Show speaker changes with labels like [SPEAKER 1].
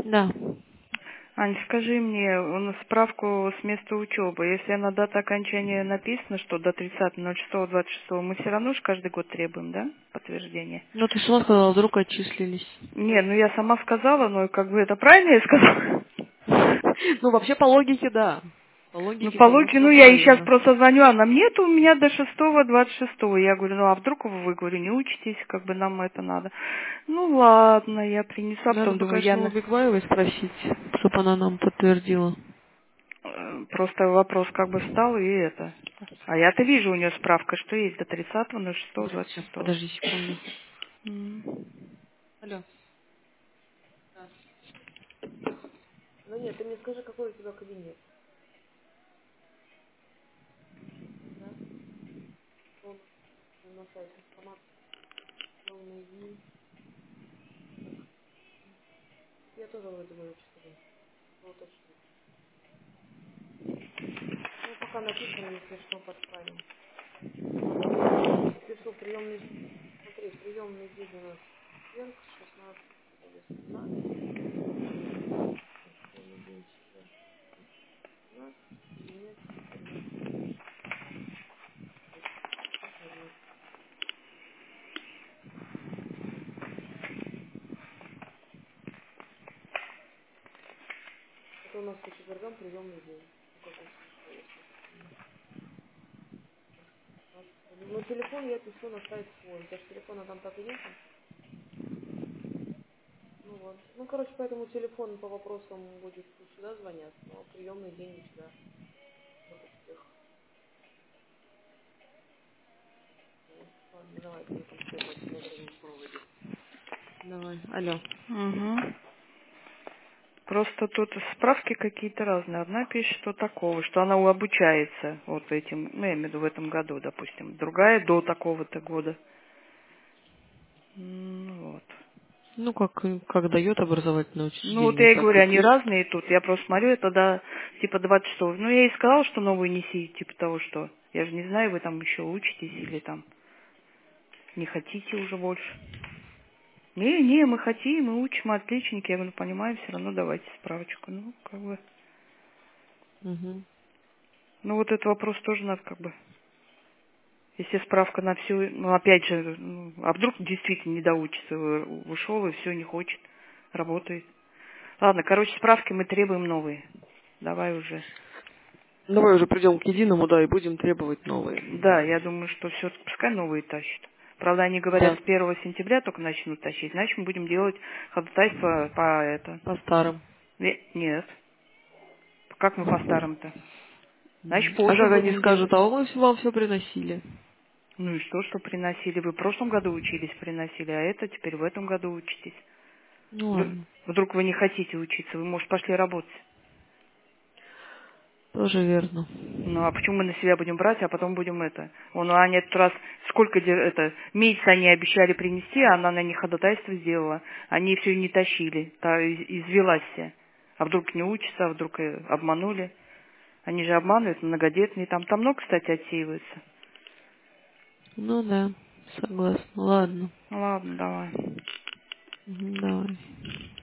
[SPEAKER 1] Да.
[SPEAKER 2] Ань, скажи мне справку с места учебы. Если на дата окончания написано, что до 30.06.26, мы все равно же каждый год требуем, да, подтверждение?
[SPEAKER 1] Ну, ты сама сказала, вдруг отчислились.
[SPEAKER 2] Не, ну я сама сказала, но как бы это правильно я сказала?
[SPEAKER 1] Ну, вообще, по логике, да. По
[SPEAKER 2] Ну,
[SPEAKER 1] логике,
[SPEAKER 2] по логике,
[SPEAKER 1] конечно,
[SPEAKER 2] ну, я ей сейчас
[SPEAKER 1] правильно.
[SPEAKER 2] просто звоню, она нет, у меня до 6.26. Я говорю, ну, а вдруг вы, говорю, не учитесь, как бы нам это надо. Ну, ладно, я принесу, а
[SPEAKER 1] Надо
[SPEAKER 2] потом
[SPEAKER 1] бы,
[SPEAKER 2] думаю,
[SPEAKER 1] конечно, у Бигбаевой спросить, чтобы она нам подтвердила.
[SPEAKER 2] просто вопрос как бы встал, и это. А я-то вижу у нее справка, что есть до 30.06.26.
[SPEAKER 1] Сейчас, подожди секунду.
[SPEAKER 2] М.
[SPEAKER 1] Алло. Да. Ну нет, ты мне скажи, какой у тебя кабинет. Да? Что на сайте информации, полный день. Так, я тоже вроде бы вычислила. Ну, уточню. Ну, пока напишем, если что, подправим. Пишу приемный, смотри, приемный день у нас четверг с 16 до 18. Приемный день четверг 17, кабинет 14. Это у нас по четвергам приемный день. Ну, как если что, если что. Ну, телефон я пишу на сайт свой. У тебя же телефона там так и нету? Ну вот. Ну, короче, поэтому телефон по вопросам будет сюда звонят, но приемный день у тебя вот у всех. Вот. Ладно, давай, ты там следует, я вернусь, скоро выйдет. Давай, алло.
[SPEAKER 2] Мгм. Просто тут справки какие-то разные. Одна пишет, что такого, что она обучается вот этим, ну, я имею в виду в этом году, допустим. Другая до такого-то года. Вот.
[SPEAKER 1] Ну, как дает образовательное
[SPEAKER 2] Ну, вот
[SPEAKER 1] учреждение,
[SPEAKER 2] я и
[SPEAKER 1] так
[SPEAKER 2] говорю,
[SPEAKER 1] и
[SPEAKER 2] они
[SPEAKER 1] пусть.
[SPEAKER 2] разные тут. Я просто смотрю, это до, типа, 26-го. Ну, я ей сказала, что новую неси, типа того, что. Я же не знаю, вы там еще учитесь или там не хотите уже больше. Не, мы хотим, мы учим, мы отличники. Я говорю, ну, понимаю, все равно давайте справочку. Ну, как бы.
[SPEAKER 1] Угу.
[SPEAKER 2] Ну, вот этот вопрос тоже надо как бы. Если справка на всю, ну, опять же, ну, а вдруг действительно не доучится, ушел и все, не хочет, работает. Ладно, короче, справки мы требуем новые. Давай уже.
[SPEAKER 1] Давай уже придем к единому, да, и будем требовать новые.
[SPEAKER 2] Да, я думаю, что все, пускай новые тащат. Правда, они говорят,
[SPEAKER 1] Да,
[SPEAKER 2] с 1 сентября только начнут тащить, значит, мы будем делать ходатайство по это.
[SPEAKER 1] по старым.
[SPEAKER 2] Нет. Как мы по старым-то? Значит,
[SPEAKER 1] А
[SPEAKER 2] позже
[SPEAKER 1] как они
[SPEAKER 2] будем
[SPEAKER 1] скажут,
[SPEAKER 2] делать.
[SPEAKER 1] а мы вам все приносили?
[SPEAKER 2] Ну и что приносили? Вы в прошлом году учились, приносили, а это теперь в этом году учитесь.
[SPEAKER 1] Ну ладно,
[SPEAKER 2] Вдруг вы не хотите учиться, вы, может, пошли работать.
[SPEAKER 1] тоже верно.
[SPEAKER 2] Ну, а почему мы на себя будем брать, а потом будем это? Вон, Аня этот раз, сколько это, месяц они обещали принести, а она на них ходатайство сделала. Они все не тащили, та извелась вся. А вдруг не учатся, а вдруг обманули. Они же обманывают, многодетные. Там много, кстати, отсеиваются.
[SPEAKER 1] Ну да, согласна. Ладно.
[SPEAKER 2] Ну, ладно, давай.
[SPEAKER 1] Мгм, давай.